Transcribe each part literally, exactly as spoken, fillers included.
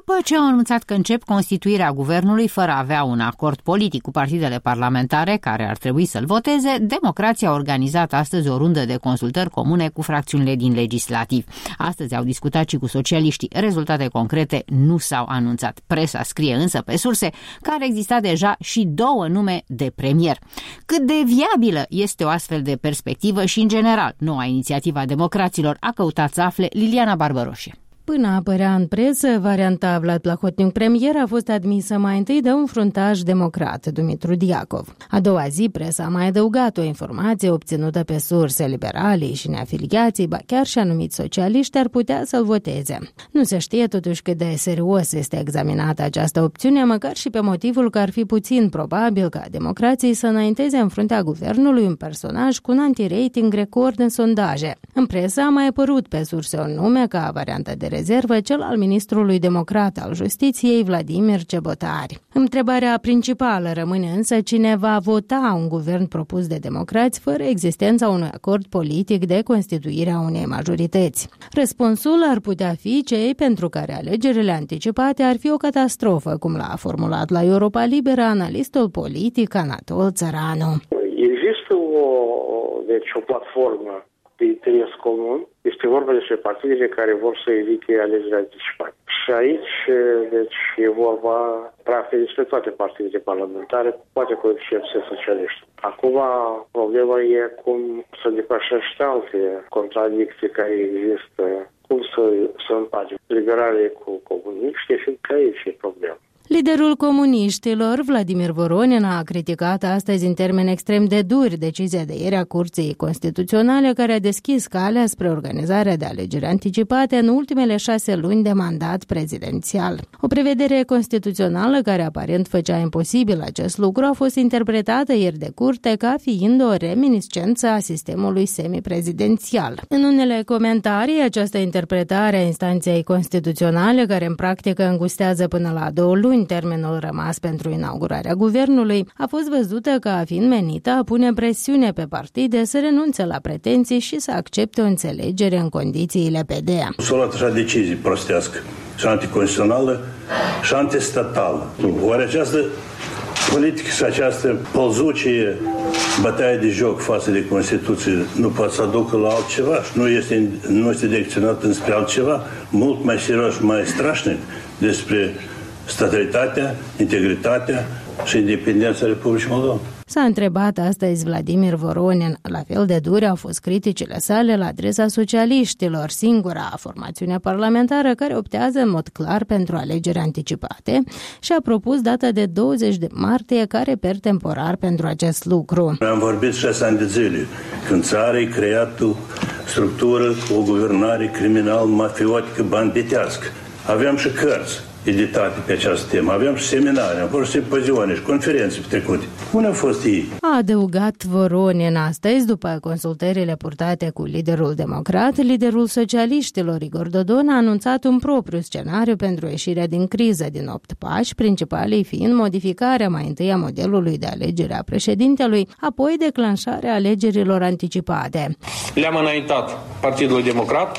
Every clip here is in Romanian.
După ce au anunțat că încep constituirea guvernului fără a avea un acord politic cu partidele parlamentare care ar trebui să-l voteze, democrații au organizat astăzi o rundă de consultări comune cu fracțiunile din legislativ. Astăzi au discutat și cu socialiștii. Rezultate concrete nu s-au anunțat. Presa scrie însă pe surse că ar exista deja și două nume de premier. Cât de viabilă este o astfel de perspectivă și, în general, noua inițiativă a democraților a căutat să afle Liliana Barbăroșie. Până apărea în presă, varianta Vlad Plahotniuc premier a fost admisă mai întâi de un fruntaș democrat, Dumitru Diacov. A doua zi, presa a mai adăugat o informație obținută pe surse liberale și neafiliații, ba chiar și anumiți socialiști ar putea să-l voteze. Nu se știe totuși cât de serios este examinată această opțiune, măcar și pe motivul că ar fi puțin probabil ca democrații să înainteze în fruntea guvernului un personaj cu un anti-rating record în sondaje. În presă a mai apărut pe surse un nume ca variantă de rezervă, cel al ministrului democrat al justiției, Vladimir Cebotari. Întrebarea principală rămâne însă cine va vota un guvern propus de democrați fără existența unui acord politic de constituire a unei majorități. Răspunsul ar putea fi cei pentru care alegerile anticipate ar fi o catastrofă, cum l-a formulat la Europa Liberă analistul politic Anatol Țăranu. Există o, deci, o platformă de interes comun. Este vorba despre partidele care vor să evite alegerile anticipate. Și aici, deci, e vorba practic despre toate partidele parlamentare, poate cu excepție socialiști. Acum, problema e cum să depășește alte contradicții care există, cum să, să împace liberale cu comuniști, fiindcă aici e problema. Liderul comuniștilor, Vladimir Voronin, a criticat astăzi în termeni extrem de duri decizia de ieri a Curții Constituționale care a deschis calea spre organizarea de alegeri anticipate în ultimele șase luni de mandat prezidențial. O prevedere constituțională care aparent făcea imposibil acest lucru a fost interpretată ieri de Curte ca fiind o reminiscență a sistemului semiprezidențial. În unele comentarii, această interpretare a instanței constituționale, care în practică îngustează până la două luni termenul rămas pentru inaugurarea guvernului, a fost văzută ca fiind menită a pune presiune pe partide să renunțe la pretenții și să accepte o înțelegere în condițiile P D A. S-a luat așa decizie prostească și anticonstituțională și antistatală. Oare această politică și această pălzucie, bătaie de joc față de Constituție nu poate să aducă la altceva și nu este, nu este direcționat înspre altceva mult mai serios și mai strașnic despre stabilitatea, integritatea și independența Republicii Moldova. S-a întrebat astăzi Vladimir Voronin. La fel de dure au fost criticile sale la adresa socialiștilor, singura formațiune parlamentară care optează în mod clar pentru alegeri anticipate și a propus data de douăzeci de martie ca reper temporar pentru acest lucru. Am vorbit șase ani de zile când țara e creat o structură, o guvernare criminal-mafiotică banditească. Aveam și cărți editate pe această temă. Aveam și seminarii, am fost simpozioane și conferințe petrecute. Unde au fost ei? A adăugat Voronin astăzi, după consultările purtate cu liderul democrat, liderul socialiștilor Igor Dodon a anunțat un propriu scenariu pentru ieșirea din criză din opt pași, principalii fiind modificarea mai întâi a modelului de alegere a președintelui, apoi declanșarea alegerilor anticipate. Le-am înaintat Partidul Democrat,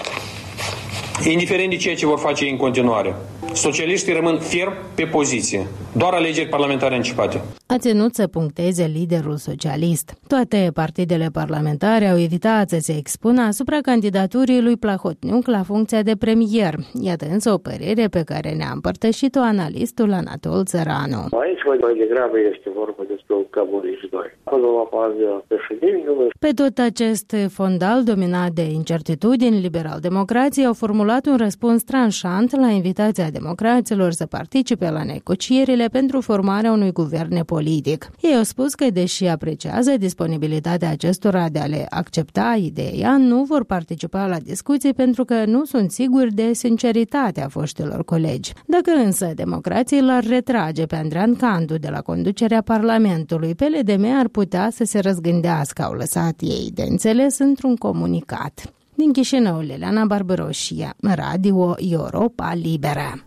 indiferent de ceea ce vor face în continuare. Socialiștii rămân ferm pe poziție. Doar alegeri parlamentare anticipate. A ținut să puncteze liderul socialist. Toate partidele parlamentare au evitat să se expună asupra candidaturii lui Plahotniuc la funcția de premier. Iată însă o părere pe care ne-a împărtășit-o analistul Anatol Țăranu. Aici mai degrabă este vorba despre un Căburiș doi. Acolo apare președintele. Pe tot acest fondal dominat de incertitudini, liberal-democrații au formulat un răspuns tranșant la invitația democraților să participe la negocierile pentru formarea unui guvern politic. Ei au spus că, deși apreciază disponibilitatea acestora de a le accepta ideea, nu vor participa la discuții pentru că nu sunt siguri de sinceritatea foștilor colegi. Dacă însă democrații l-ar retrage pe Andrean Candu de la conducerea Parlamentului, P L D M ar putea să se răzgândească, au lăsat ei de înțeles într-un comunicat. Din Chișinău, Liliana Barbăroșie, Radio Europa Liberă.